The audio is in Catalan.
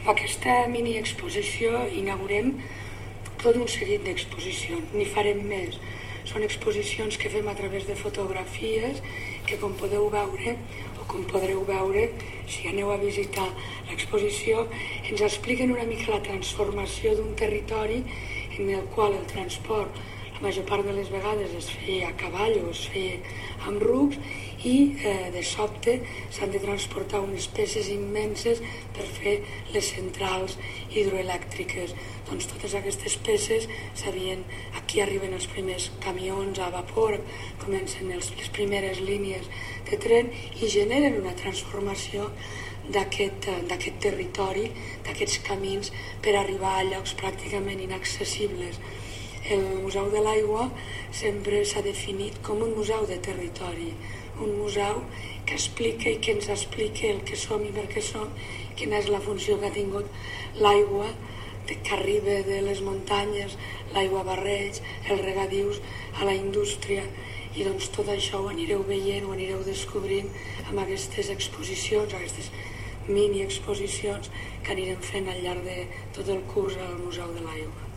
aquesta mini exposició inaugurem tot un seguit d'exposicions, n'hi farem més. Són exposicions que fem a través de fotografies que, com podeu veure o com podreu veure si aneu a visitar l'exposició, ens expliquen una mica la transformació d'un territori en el qual el transport la major part de les vegades es feia a cavall o es feia amb rucs i de sobte s'han de transportar unes peces immenses per fer les centrals hidroelèctriques. Doncs totes aquestes peces aquí arriben els primers camions a vapor, comencen les primeres línies de tren i generen una transformació d'aquest territori, d'aquests camins per arribar a llocs pràcticament inaccessibles. El Museu de l'Aigua sempre s'ha definit com un museu de territori, un museu que explica i que ens explica el que som i per què som, quina és la funció que ha tingut l'aigua que arriba de les muntanyes, l'aigua barreig, els regadius a la indústria, i doncs tot això ho anireu veient, ho anireu descobrint amb aquestes exposicions, aquestes mini exposicions que anirem fent al llarg de tot el curs al Museu de l'Aigua.